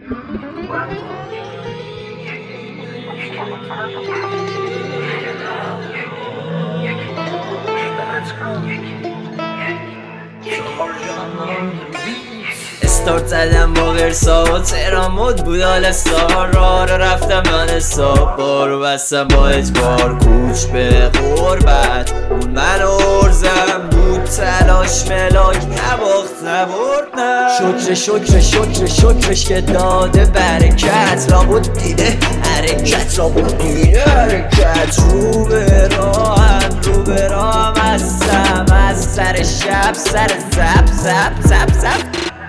استارت زدم با ورسا تهران مد بود آلسا راه رو رفتم دانستا بارو بستم با اجبار کوچ به غربت اون من ارزم بود تلاش ملاک نباخت نبرد نه شکرش که داده برکت لابد دیده حرکت لابد دیده حرکت رو به راهم هستم از سر شب سر زب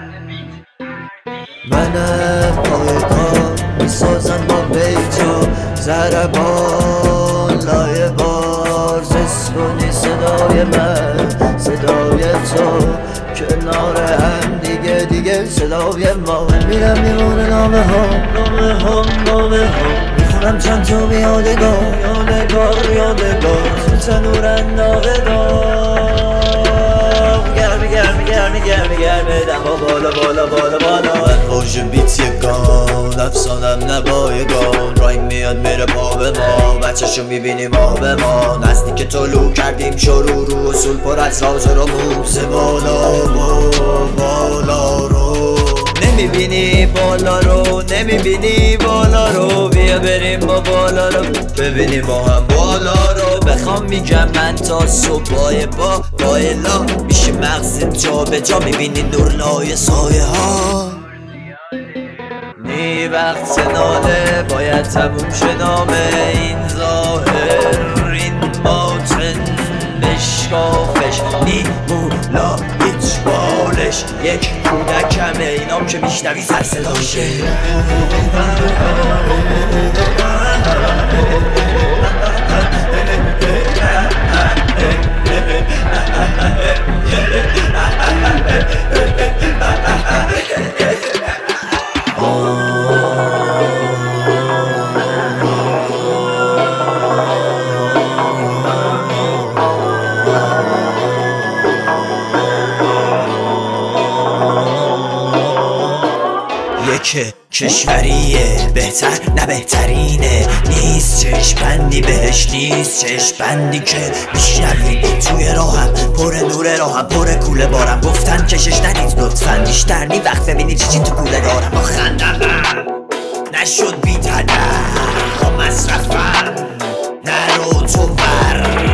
منم پایگاه میسازم با بیتا ضربان لایه بار زست کنی صدای من صدای تو کنار هم دیگه صدای ما میرم میمونه نامه ها میخونم چند تا به یادگار تو تنور انداغه دار گرمه دما بالا موج بیت یگان افسانم نبایگان رایم میاد میره پا به ما بچه‌شو میبینی ما به ما نزدیک طلوع کردیم شروع رو اصول پر از راز رو موزه بالا رو نمیبینی بالا رو بیا بریم با بالا رو ببینیم با هم بالا رو بخوام میگم من تا صبح با بایلا میشه مغز جا به جا میبینی نور لای سایه ها نی وقت ناله باید تموم شه نامه این ظاهر این باطن بشکافش نی مولا هیچ بالش یک کودکمه اینام که میشنوی سر صداشه که کشوریه بهتر نه بهترینه نیست چشمبندی بهش نیست چشمبندی که میشنوی توی راهم پر نور راهم پر کوله بارم گفتن کشش ندید لطفا بیشتر نی وقت ببینی چی تو کوله دارم با خندم نشد بی تنم با مصرفم نرو تو بر